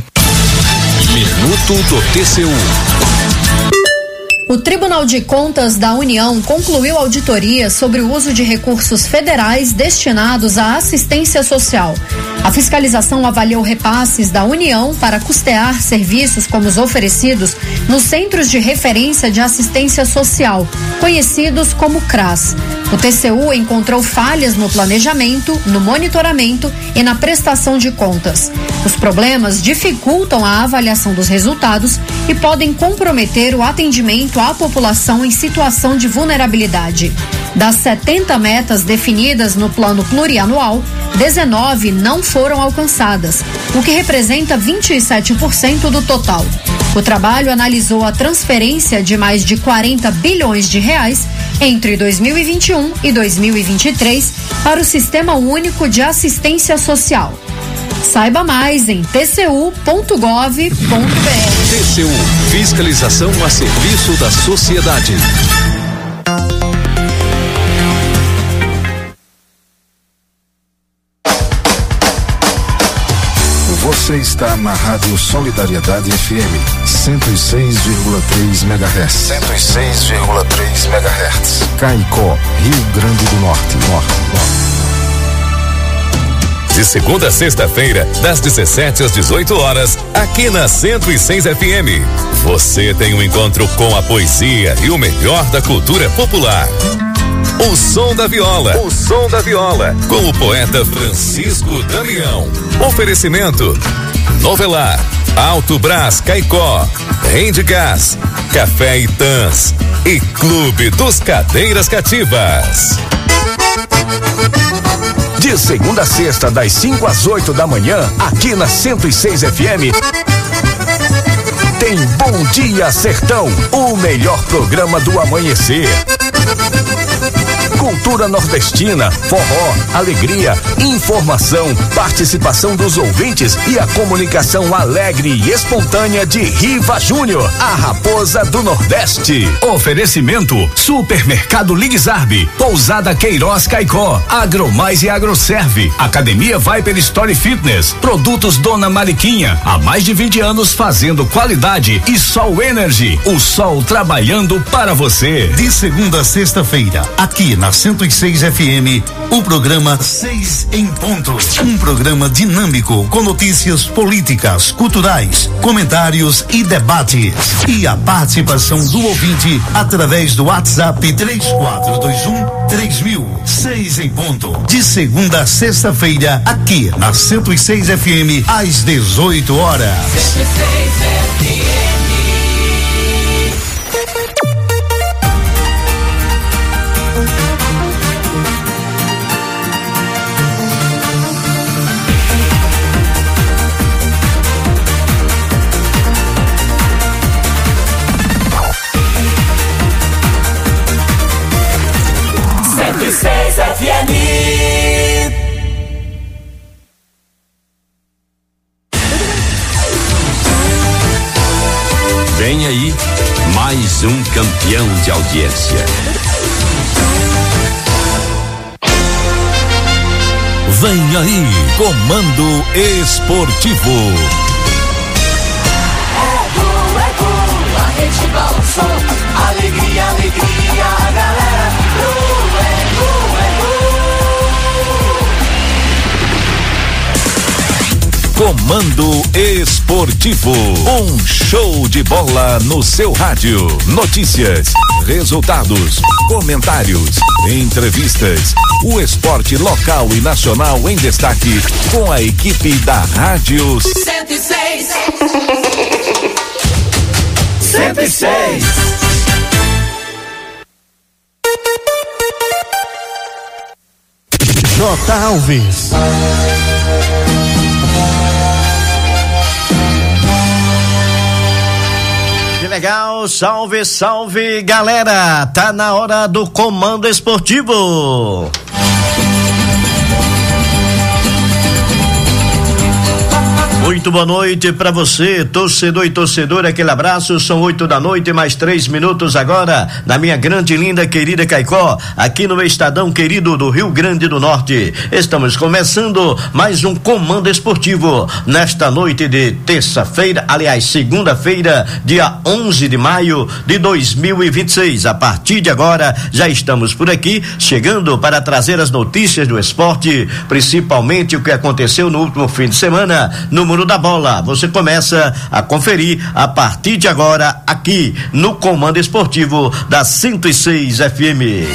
Minuto do TCU. O Tribunal de Contas da União concluiu auditoria sobre o uso de recursos federais destinados à assistência social. A fiscalização avaliou repasses da União para custear serviços como os oferecidos nos Centros de Referência de Assistência Social, conhecidos como CRAS. O TCU encontrou falhas no planejamento, no monitoramento e na prestação de contas. Os problemas dificultam a avaliação dos resultados e podem comprometer o atendimento à população em situação de vulnerabilidade. Das 70 metas definidas no plano plurianual, 19 não foram alcançadas, o que representa 27% do total. O trabalho analisou a transferência de mais de 40 bilhões de reais entre 2021 e 2023 para o Sistema Único de Assistência Social. Saiba mais em tcu.gov.br. TCU, fiscalização a serviço da sociedade. Você está na Rádio Solidariedade FM 106,3 MHz. 106,3 MHz. Caicó, Rio Grande do Norte. De segunda a sexta-feira, das 17 às 18 horas, aqui na 106 FM. Você tem um encontro com a poesia e o melhor da cultura popular. O Som da Viola. O Som da Viola. Com o poeta Francisco Damião. Oferecimento: Novelar, Alto Brás Caicó, Rende Gás, Café Itãs e Clube dos Cadeiras Cativas. De segunda a sexta, das 5 às 8 da manhã, aqui na 106 FM. Tem Bom Dia Sertão, o melhor programa do amanhecer. Cultura nordestina, forró, alegria, informação, participação dos ouvintes e a comunicação alegre e espontânea de Riva Júnior, a raposa do Nordeste. Oferecimento: Supermercado Ligzarb, Pousada Queiroz Caicó, Agromais e Agroserve, Academia Viper Story Fitness, Produtos Dona Mariquinha, há mais de 20 anos fazendo qualidade, e Sol Energy, o sol trabalhando para você. De segunda a sexta-feira, aqui na 106 FM, o programa 6 em Ponto. Um programa dinâmico com notícias políticas, culturais, comentários e debates. E a participação do ouvinte através do WhatsApp 3421-3000. 6 em Ponto. De segunda a sexta-feira, aqui na 106 FM, às 18 horas. 106 FM. Vem aí mais um campeão de audiência. Vem aí, Comando Esportivo. É gol, a rede balançou, alegria, alegria, galera. Gol, é gol, é gol. Comando Esportivo, um show de bola no seu rádio. Notícias, resultados, comentários, entrevistas, o esporte local e nacional em destaque com a equipe da Rádio 106. 106. J. Alves. Que legal, salve, salve, galera, tá na hora do Comando Esportivo. Muito boa noite para você, torcedor e torcedora, aquele abraço. São 8 da noite, mais 3 minutos agora, na minha grande, linda, querida Caicó, aqui no Estadão querido do Rio Grande do Norte. Estamos começando mais um Comando Esportivo, nesta noite de terça-feira, aliás, segunda-feira, dia 11 de maio de 2026. A partir de agora, já estamos por aqui, chegando para trazer as notícias do esporte, principalmente o que aconteceu no último fim de semana, no Número da Bola. Você começa a conferir a partir de agora aqui no Comando Esportivo da 106 FM.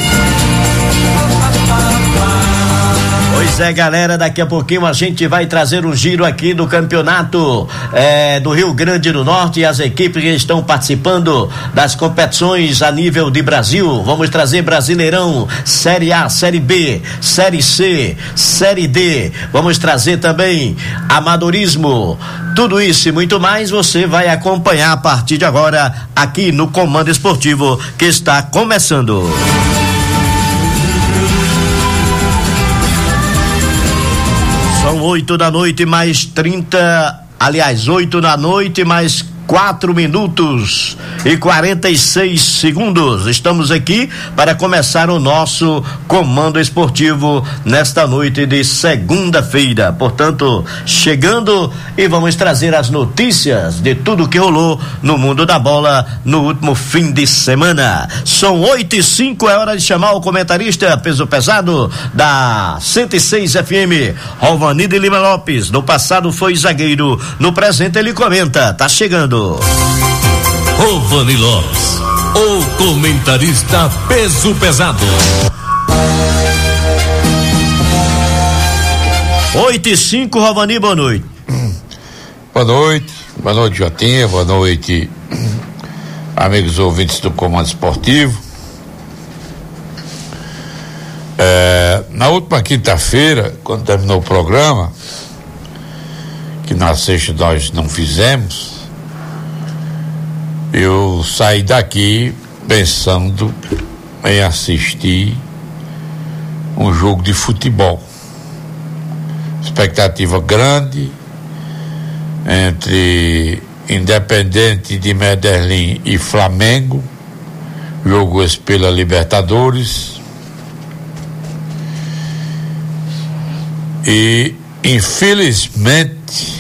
Pois é, galera, daqui a pouquinho a gente vai trazer um giro aqui do campeonato do Rio Grande do Norte e as equipes que estão participando das competições a nível de Brasil. Vamos trazer Brasileirão, Série A, Série B, Série C, Série D. Vamos trazer também amadorismo. Tudo isso e muito mais você vai acompanhar a partir de agora aqui no Comando Esportivo que está começando. São 8 da noite mais 30, aliás, 8 da noite mais 4 minutos e 46 segundos. Estamos aqui para começar o nosso Comando Esportivo nesta noite de segunda-feira. Portanto, chegando e vamos trazer as notícias de tudo que rolou no mundo da bola no último fim de semana. São 8:05, é hora de chamar o comentarista peso pesado da 106 FM, Rovani de Lima Lopes. No passado foi zagueiro, no presente ele comenta. Tá chegando. Rovani Lopes, o comentarista peso pesado. 8:05, Rovani, boa noite. Boa noite, Jotinha, boa noite, amigos ouvintes do Comando Esportivo. Na última quinta-feira, quando terminou o programa, que na sexta nós não fizemos, eu saí daqui pensando em assistir um jogo de futebol. Expectativa grande entre Independente de Medellín e Flamengo, jogo esse pela Libertadores, e infelizmente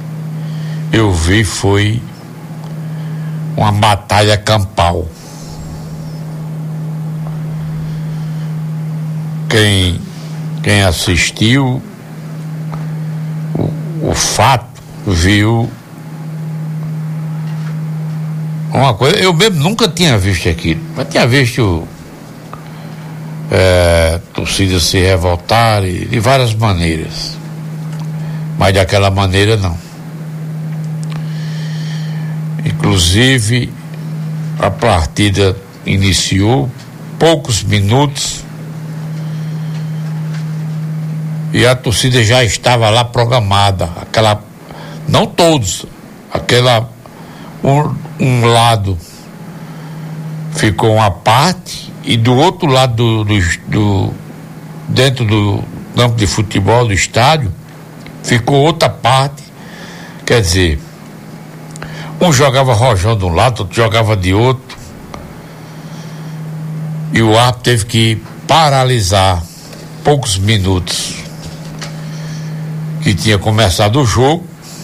eu vi foi uma batalha campal. quem assistiu o fato viu uma coisa. Eu mesmo nunca tinha visto aquilo, mas tinha visto torcidas se revoltarem de várias maneiras, mas daquela maneira não. Inclusive a partida iniciou poucos minutos e a torcida já estava lá programada, não todos, um lado ficou uma parte e do outro lado dentro do campo de futebol do estádio ficou outra parte. Quer dizer, um jogava rojão de um lado, outro jogava de outro, e o árbitro teve que paralisar poucos minutos que tinha começado o jogo.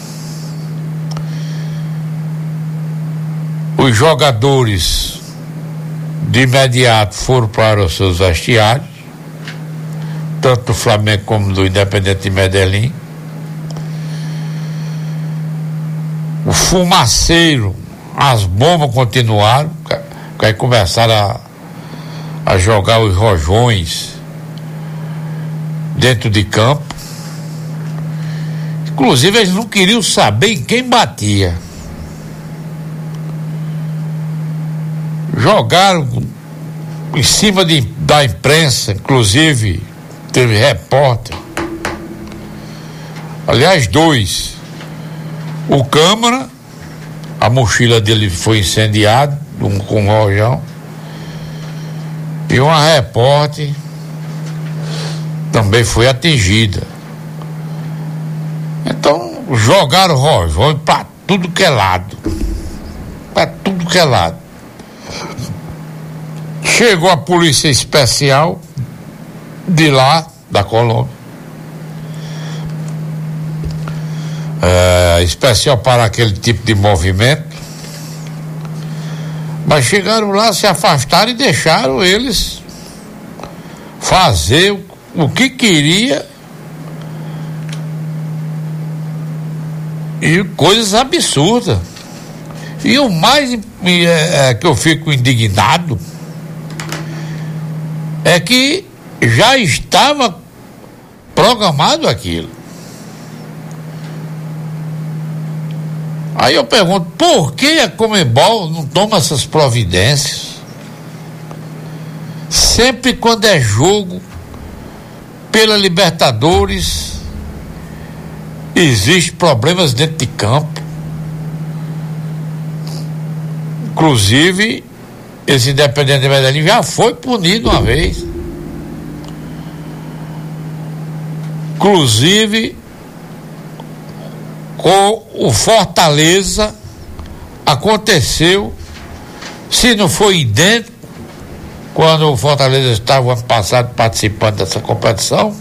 Os jogadores de imediato foram para os seus vestiários, tanto do Flamengo como do Independente de Medellín. O fumaceiro, as bombas continuaram, que aí começaram a jogar os rojões dentro de campo. Inclusive eles não queriam saber em quem batia. Jogaram em cima da imprensa, inclusive teve repórter, aliás 2, o Câmara, a mochila dele foi incendiada com um rojão, e uma repórter também foi atingida. Então jogaram rojão para tudo que é lado, Chegou a polícia especial de lá, da Colômbia, especial para aquele tipo de movimento, mas chegaram lá, se afastaram e deixaram eles fazer o que queria, e coisas absurdas. E o mais que eu fico indignado é que já estava programado aquilo. Aí eu pergunto, por que a Conmebol não toma essas providências? Sempre quando é jogo pela Libertadores, existem problemas dentro de campo. Inclusive, esse Independente de Medellín já foi punido uma vez. Inclusive, com o Fortaleza aconteceu, se não foi idêntico, quando o Fortaleza estava ano passado participando dessa competição,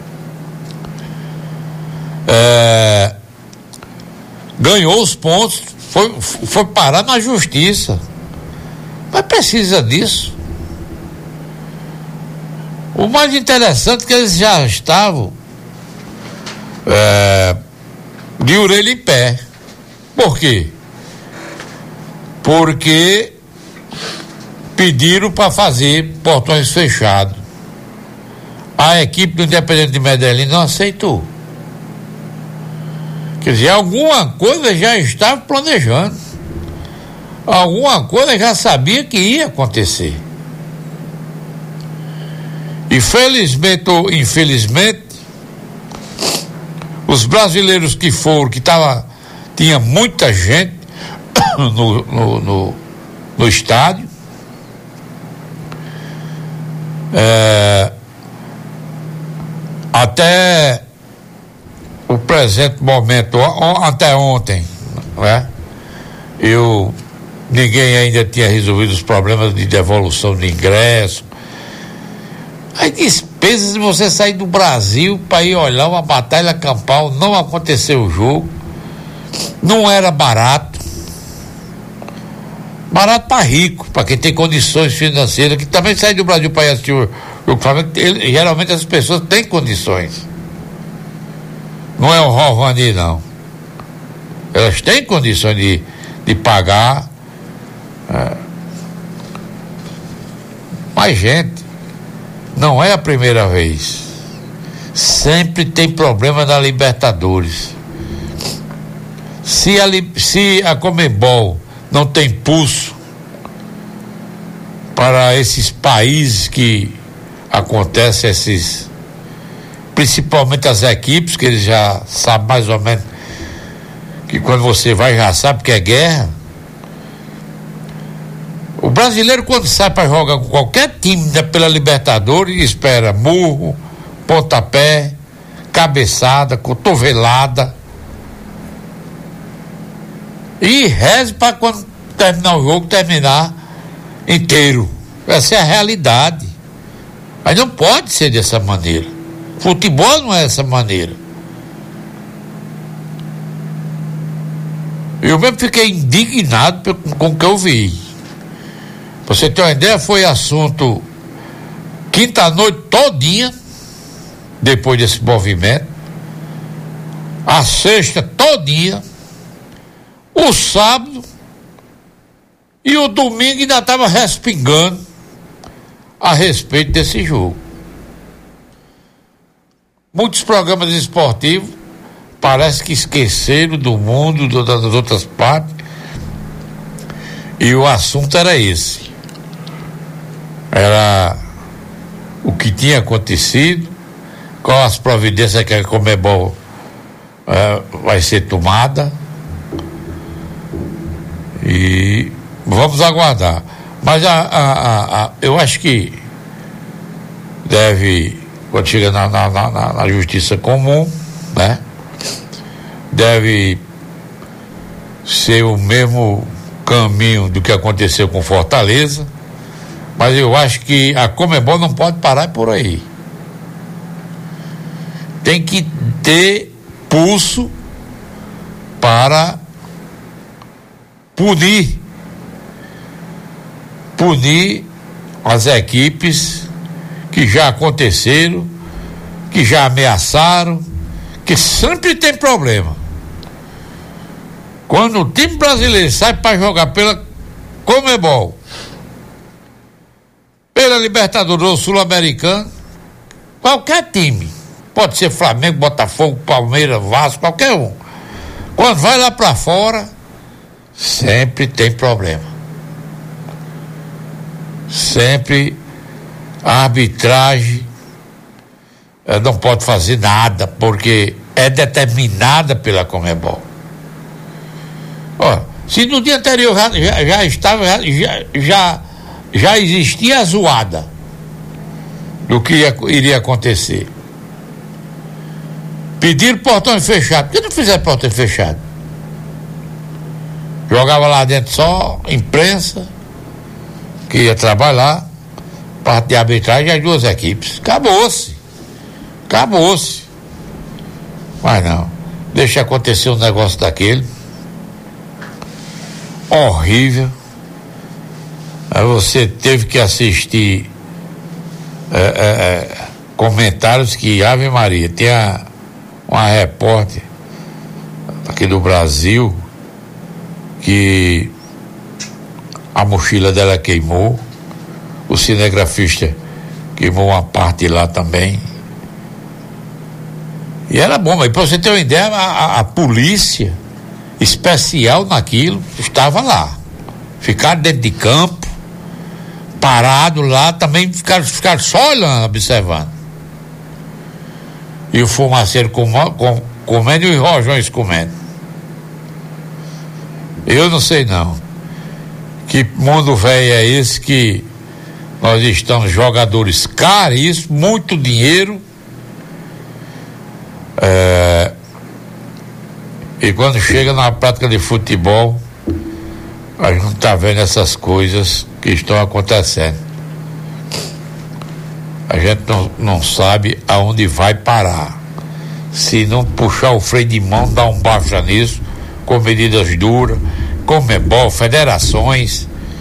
ganhou os pontos, foi parar na justiça. Mas precisa disso. O mais interessante é que eles já estavam de orelha em pé. Por quê? Porque pediram para fazer portões fechados. A equipe do Independente de Medellín não aceitou. Quer dizer, alguma coisa já estava planejando. Alguma coisa já sabia que ia acontecer. E felizmente ou infelizmente, os brasileiros que foram, tinha muita gente no estádio, até o presente momento, até ontem, né? Ninguém ainda tinha resolvido os problemas de devolução de ingresso. As despesas de você sair do Brasil para ir olhar uma batalha campal, não aconteceu o jogo, não era barato, barato para rico, para quem tem condições financeiras, que também sai do Brasil para ir assistir o Flamengo. Geralmente as pessoas têm condições. Não é o Rovani, não. Elas têm condições de pagar. Mas, gente, não é a primeira vez. Sempre tem problema na Libertadores. Se a Conmebol não tem pulso para esses países que acontecem principalmente as equipes, que eles já sabem mais ou menos que quando você vai já sabe que é guerra. O brasileiro, quando sai para jogar com qualquer time pela Libertadores, espera murro, pontapé, cabeçada, cotovelada, e reze para quando terminar o jogo, terminar inteiro. Essa é a realidade. Mas não pode ser dessa maneira. Futebol não é dessa maneira. Eu mesmo fiquei indignado com o que eu vi. Pra você ter uma ideia, foi assunto quinta-noite todinha, depois desse movimento, a sexta todinha, o sábado e o domingo ainda estava respingando a respeito desse jogo. Muitos programas esportivos parece que esqueceram do mundo, das outras partes, e o assunto era esse. Era o que tinha acontecido, qual as providências que a Conmebol vai ser tomada, e vamos aguardar. Mas eu acho que deve, quando chega na justiça comum, né, deve ser o mesmo caminho do que aconteceu com Fortaleza, mas eu acho que a Conmebol não pode parar por aí. Tem que ter pulso para punir as equipes que já aconteceram, que já ameaçaram, que sempre tem problema. Quando o time brasileiro sai para jogar pela Conmebol, pela Libertadores ou Sul-Americana, qualquer time, pode ser Flamengo, Botafogo, Palmeiras, Vasco, qualquer um, quando vai lá para fora, sempre tem problema. Sempre a arbitragem não pode fazer nada, porque é determinada pela Conmebol. Ó, se no dia anterior já existia a zoada do que iria acontecer, pediram portão fechado. Por que não fizeram portão fechado? Jogava lá dentro só imprensa, que ia trabalhar, parte de arbitragem e as duas equipes. Acabou-se. Mas não, deixa acontecer um negócio daquele horrível. Aí você teve que assistir comentários que, Ave Maria, tem uma repórter aqui do Brasil que a mochila dela queimou, o cinegrafista queimou uma parte lá também. E era bom, mas para você ter uma ideia, a polícia especial naquilo estava lá. Ficaram dentro de campo, parado lá, também ficaram só olhando, observando. E o fumaceiro comendo e os rojões comendo. Eu não sei não. Que mundo velho é esse que nós estamos, jogadores caríssimos, muito dinheiro, e quando chega na prática de futebol, a gente não está vendo essas coisas que estão acontecendo. A gente não sabe aonde vai parar. Se não puxar o freio de mão, dar um baixa nisso, com medidas duras, Conmebol, federações,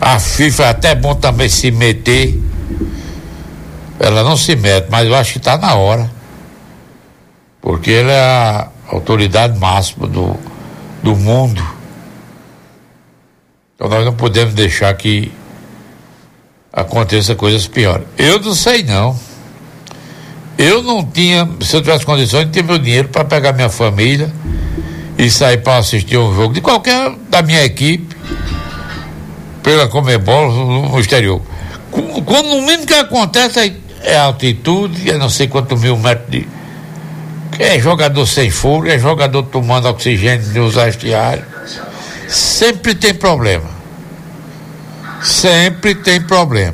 A FIFA é até bom também se meter. Ela não se mete, mas eu acho que está na hora. Porque ela é a autoridade máxima do mundo. Então nós não podemos deixar que aconteça coisas piores. Eu não sei não. Eu não tinha, se eu tivesse condições, de ter meu dinheiro para pegar minha família e sair para assistir um jogo de qualquer da minha equipe pela Conmebol no exterior. Quando o mínimo que acontece é altitude, é não sei quantos mil metros de. É jogador sem fôlego, é jogador tomando oxigênio nos vestiários. Sempre tem problema. Sempre tem problema.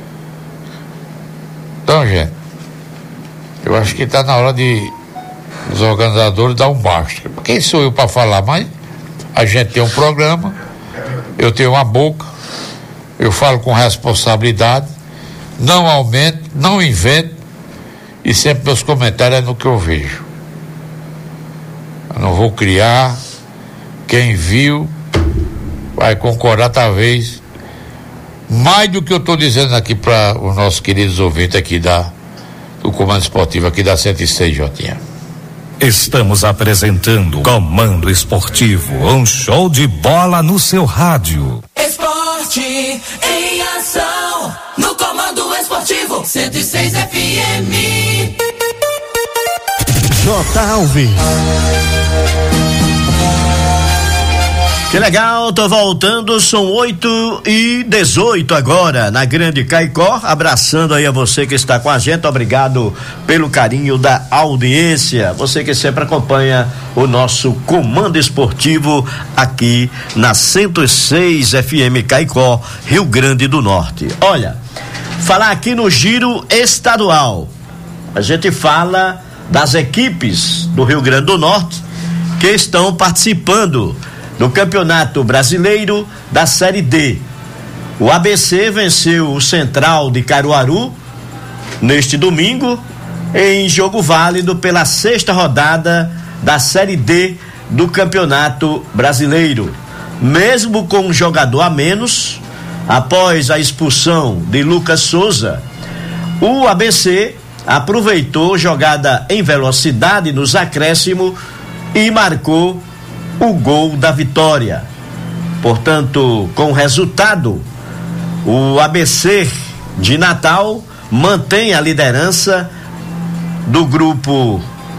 Então, gente, eu acho que está na hora de os organizadores dar um basta. Quem sou eu para falar? Mas a gente tem um programa, eu tenho uma boca, eu falo com responsabilidade, não aumento, não invento, e sempre meus comentários é no que eu vejo. Eu não vou criar. Quem viu vai concordar talvez mais do que eu estou dizendo aqui para os nossos queridos ouvintes aqui do Comando Esportivo aqui da 106, Jotinha. Estamos apresentando Comando Esportivo, um show de bola no seu rádio. Esporte em ação, no Comando Esportivo 106 FM. J. Alves. Que legal, tô voltando, são 8h18 agora, na Grande Caicó, abraçando aí a você que está com a gente, obrigado pelo carinho da audiência, você que sempre acompanha o nosso Comando Esportivo aqui na 106 FM Caicó, Rio Grande do Norte. Olha, falar aqui no giro estadual, a gente fala das equipes do Rio Grande do Norte que estão participando do Campeonato Brasileiro da Série D. O ABC venceu o Central de Caruaru neste domingo em jogo válido pela 6ª rodada da Série D do Campeonato Brasileiro. Mesmo com um jogador a menos, após a expulsão de Lucas Souza, o ABC aproveitou jogada em velocidade nos acréscimos e marcou o gol da vitória. Portanto, com o resultado, o ABC de Natal mantém a liderança do grupo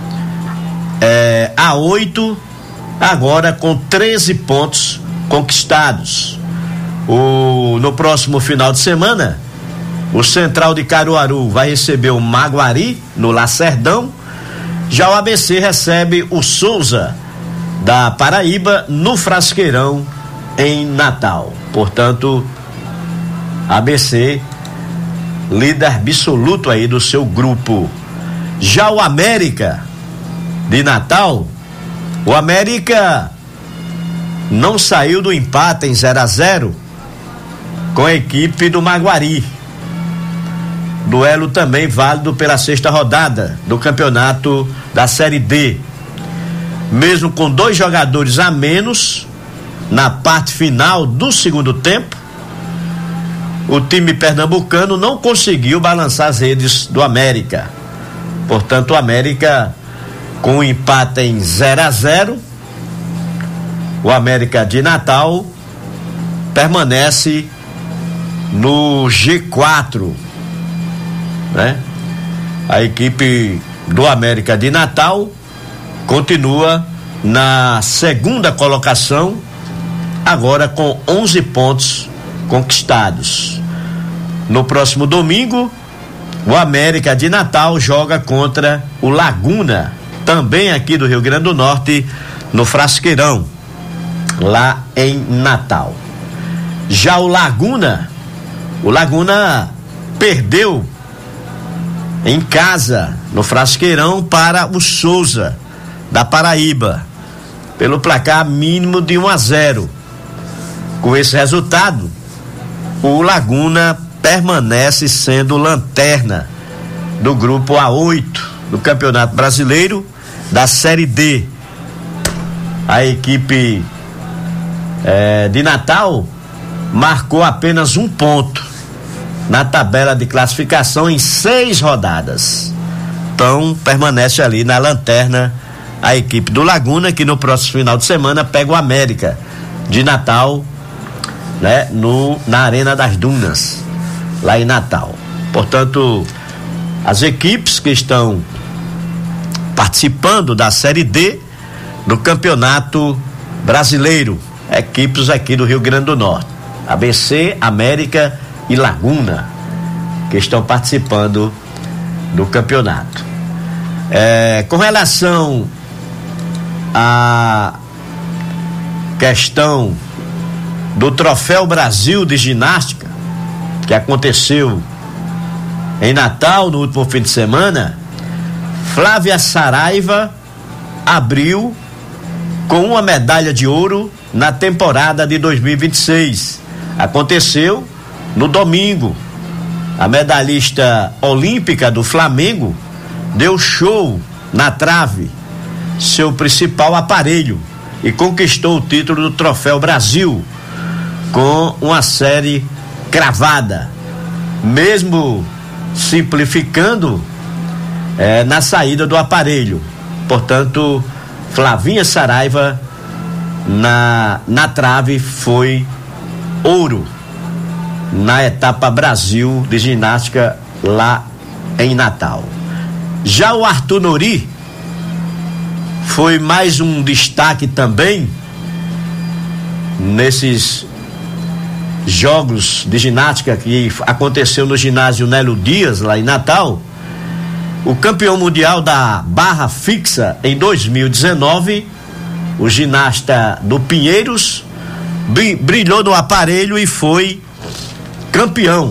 A8, agora com 13 pontos conquistados. No próximo final de semana, o Central de Caruaru vai receber o Maguari no Lacerdão. Já o ABC recebe o Souza da Paraíba no Frasqueirão em Natal. Portanto, ABC líder absoluto aí do seu grupo. Já o América de Natal, o América não saiu do empate em 0-0 com a equipe do Maguari. Duelo também válido pela 6ª rodada do campeonato da Série D. Mesmo com 2 jogadores a menos na parte final do segundo tempo, o time pernambucano não conseguiu balançar as redes do América. Portanto, o América com um empate em 0-0, o América de Natal permanece no G4, né? A equipe do América de Natal continua na 2ª colocação, agora com 11 pontos conquistados. No próximo domingo, o América de Natal joga contra o Laguna, também aqui do Rio Grande do Norte, no Frasqueirão, lá em Natal. Já o Laguna perdeu em casa, no Frasqueirão, para o Souza da Paraíba, pelo placar mínimo de 1-0. Com esse resultado, o Laguna permanece sendo lanterna do grupo A8 do Campeonato Brasileiro da Série D. A equipe de Natal marcou apenas 1 ponto na tabela de classificação em 6 rodadas. Então permanece ali na lanterna a equipe do Laguna, que no próximo final de semana pega o América de Natal, né, na Arena das Dunas, lá em Natal. Portanto, as equipes que estão participando da Série D do Campeonato Brasileiro, equipes aqui do Rio Grande do Norte, ABC, América e Laguna, que estão participando do campeonato. Com relação à questão do Troféu Brasil de Ginástica, que aconteceu em Natal no último fim de semana, Flávia Saraiva abriu com uma medalha de ouro na temporada de 2026. Aconteceu no domingo. A medalhista olímpica do Flamengo deu show na trave, seu principal aparelho, e conquistou o título do Troféu Brasil com uma série cravada, mesmo simplificando na saída do aparelho. Portanto, Flavinha Saraiva na trave foi ouro na etapa Brasil de ginástica lá em Natal. Já o Arthur Nori foi mais um destaque também nesses jogos de ginástica que aconteceu no ginásio Nélio Dias, lá em Natal. O campeão mundial da barra fixa em 2019, o ginasta do Pinheiros, brilhou no aparelho e foi campeão